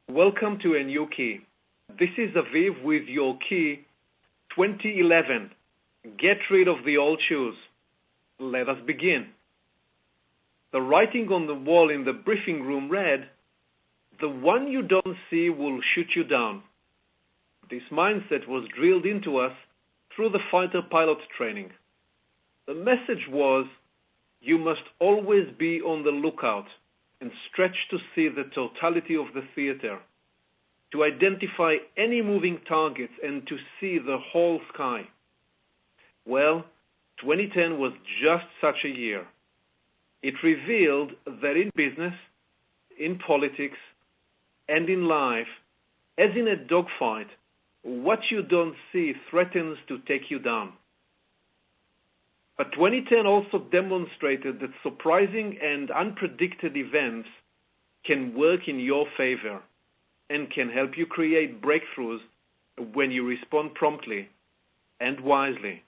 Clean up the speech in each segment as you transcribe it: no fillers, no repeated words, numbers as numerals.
Welcome to A New Key. This is Aviv with your key 2011. Get rid of the old shoes. Let us begin. The writing on the wall in the briefing room read, "The one you don't see will shoot you down." This mindset was drilled into us through the fighter pilot training. The message was, you must always be on the lookout and stretch to see the totality of the theater, to identify any moving targets and to see the whole sky. Well, 2010 was just such a year. It revealed that in business, in politics, and in life, as in a dogfight, what you don't see threatens to take you down. But 2010 also demonstrated that surprising and unpredicted events can work in your favor and can help you create breakthroughs when you respond promptly and wisely.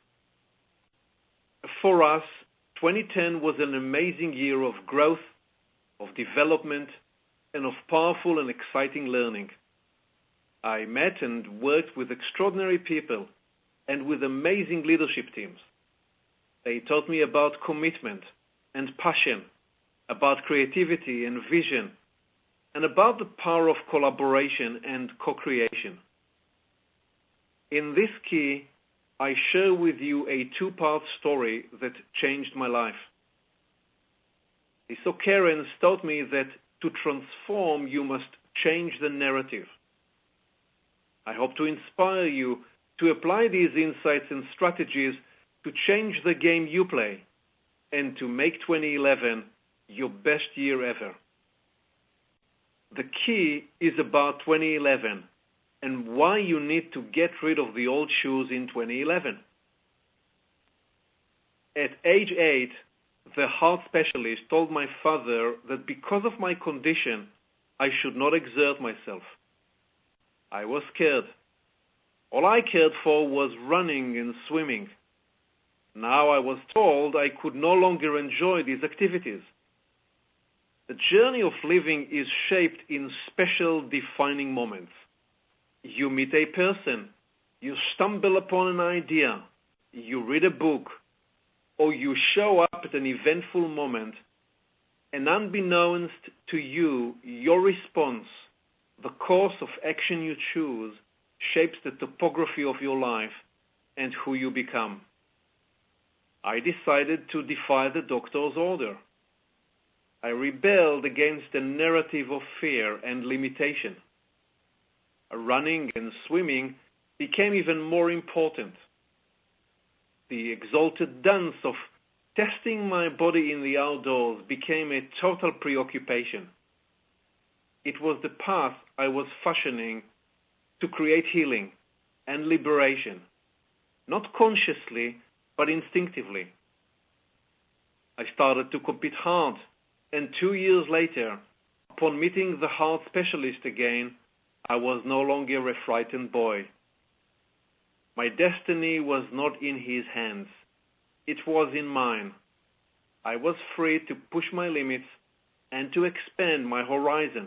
For us, 2010 was an amazing year of growth, of development, and of powerful and exciting learning. I met and worked with extraordinary people and with amazing leadership teams. They taught me about commitment and passion, about creativity and vision, and about the power of collaboration and co-creation. In this key, I share with you a two-part story that changed my life. This occurrence taught me that to transform, you must change the narrative. I hope to inspire you to apply these insights and strategies to change the game you play and to make 2011 your best year ever. The key is about 2011 and why you need to get rid of the old shoes in 2011. At age 8, the heart specialist told my father that because of my condition, I should not exert myself. I was scared. All I cared for was running and swimming. Now I was told I could no longer enjoy these activities. The journey of living is shaped in special defining moments. You meet a person, you stumble upon an idea, you read a book, or you show up at an eventful moment, and unbeknownst to you, your response, the course of action you choose, shapes the topography of your life and who you become. I decided to defy the doctor's order. I rebelled against a narrative of fear and limitation. Running and swimming became even more important. The exalted dance of testing my body in the outdoors became a total preoccupation. It was the path I was fashioning to create healing and liberation, not consciously, but instinctively. I started to compete hard, and 2 years later, upon meeting the heart specialist again, I was no longer a frightened boy. My destiny was not in his hands. It was in mine. I was free to push my limits and to expand my horizon.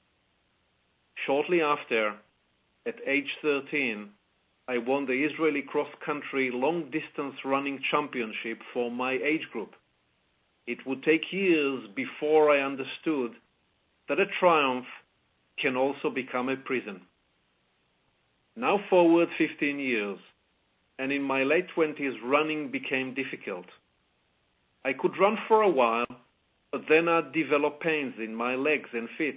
Shortly after, at age 13, I won the Israeli cross-country long-distance running championship for my age group. It would take years before I understood that a triumph can also become a prison. Now forward 15 years, and in my late 20s, running became difficult. I could run for a while, but then I'd develop pains in my legs and feet.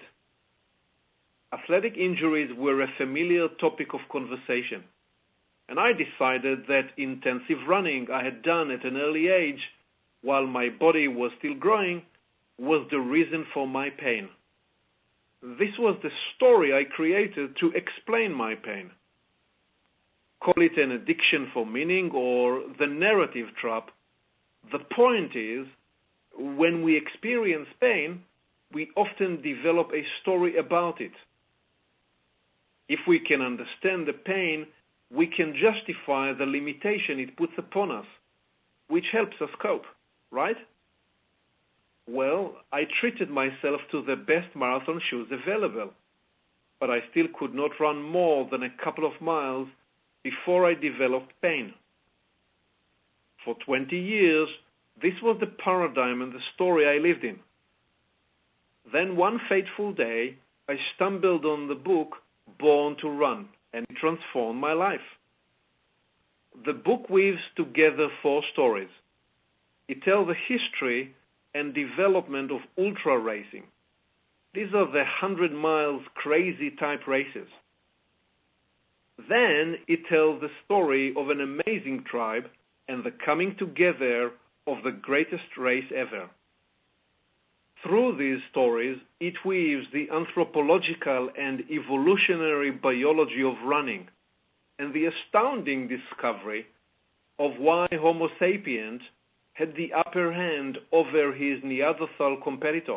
Athletic injuries were a familiar topic of conversation, and I decided that intensive running I had done at an early age, while my body was still growing, was the reason for my pain. This was the story I created to explain my pain. Call it an addiction for meaning or the narrative trap. The point is, when we experience pain, we often develop a story about it. If we can understand the pain, we can justify the limitation it puts upon us, which helps us cope, right? Well, I treated myself to the best marathon shoes available. but I still could not run more than a couple of miles before I developed pain. For 20 years, this was the paradigm and the story I lived in. Then one fateful day, I stumbled on the book Born to Run, and it transformed my life. The book weaves together 4 stories. It tells the history and development of ultra racing. These are the 100 miles crazy type races. Then it tells the story of an amazing tribe and the coming together of the greatest race ever. Through these stories, it weaves the anthropological and evolutionary biology of running and the astounding discovery of why Homo sapiens had the upper hand over his Neanderthal competitor.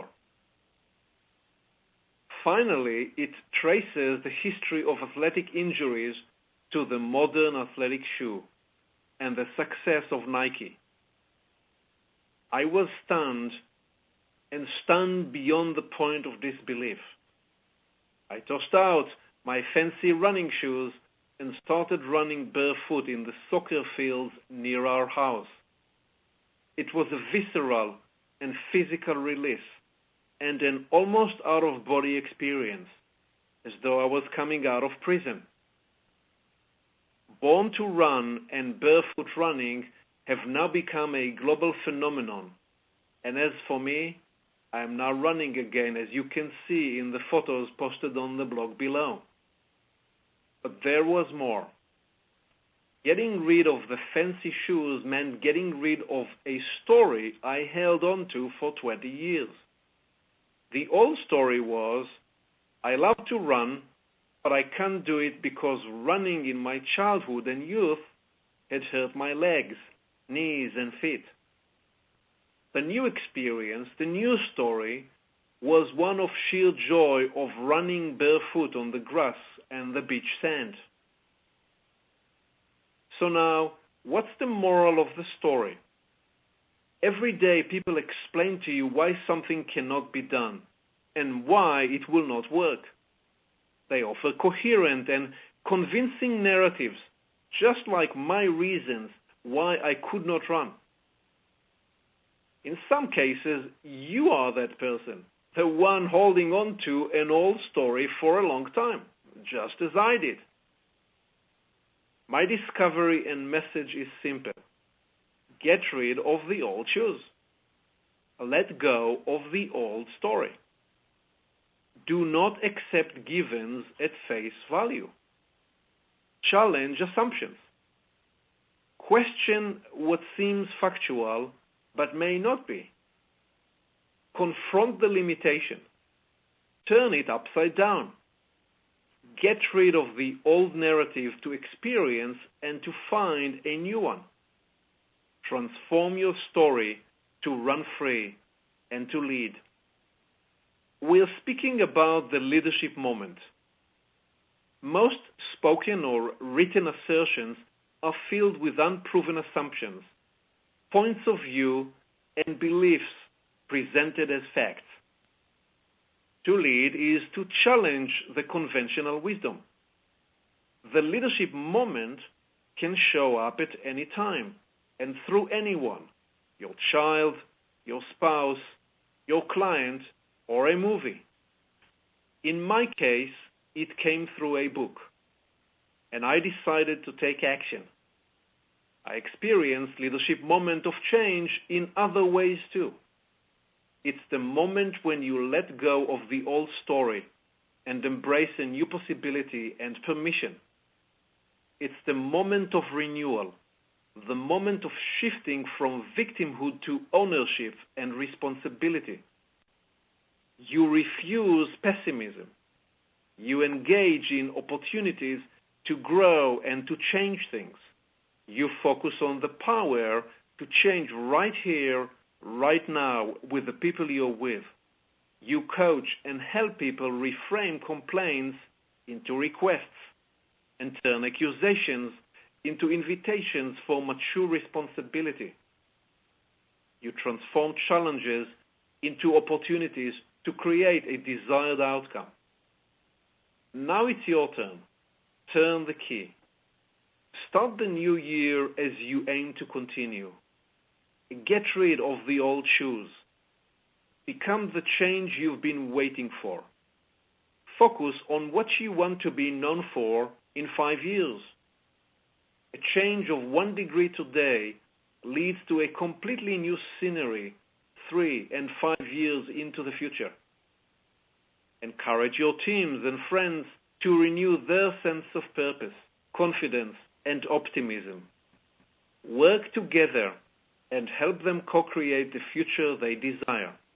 Finally, it traces the history of athletic injuries to the modern athletic shoe and the success of Nike. I was stunned, and stunned beyond the point of disbelief. I tossed out my fancy running shoes and started running barefoot in the soccer fields near our house. It was a visceral and physical release and an almost out-of-body experience, as though I was coming out of prison. Born to Run and barefoot running have now become a global phenomenon, and as for me, I am now running again, as you can see in the photos posted on the blog below. But there was more. Getting rid of the fancy shoes meant getting rid of a story I held on to for 20 years. The old story was, I love to run, but I can't do it because running in my childhood and youth had hurt my legs, knees, and feet. The new experience, the new story, was one of sheer joy of running barefoot on the grass and the beach sand. So now, what's the moral of the story? Every day people explain to you why something cannot be done and why it will not work. They offer coherent and convincing narratives, just like my reasons why I could not run. In some cases, you are that person, the one holding on to an old story for a long time, just as I did. My discovery and message is simple. Get rid of the old shoes. Let go of the old story. Do not accept givens at face value. Challenge assumptions. Question what seems factual but may not be. Confront the limitation. Turn it upside down. Get rid of the old narrative to experience and to find a new one. Transform your story to run free and to lead. We are speaking about the leadership moment. Most spoken or written assertions are filled with unproven assumptions, points of view, and beliefs presented as facts. To lead is to challenge the conventional wisdom. The leadership moment can show up at any time and through anyone, your child, your spouse, your client, or a movie. In my case, it came through a book, and I decided to take action. I experienced leadership moment of change in other ways too. It's the moment when you let go of the old story and embrace a new possibility and permission. It's the moment of renewal, the moment of shifting from victimhood to ownership and responsibility. You refuse pessimism. You engage in opportunities to grow and to change things. You focus on the power to change right here, right now, with the people you're with. You coach and help people reframe complaints into requests and turn accusations into invitations for mature responsibility. You transform challenges into opportunities to create a desired outcome. Now it's your turn. Turn the key. Start the new year as you aim to continue. Get rid of the old shoes. Become the change you've been waiting for. Focus on what you want to be known for in 5 years. A change of 1 degree today leads to a completely new scenery 3 and 5 years into the future. Encourage your teams and friends to renew their sense of purpose, confidence, and optimism. Work together and help them co-create the future they desire.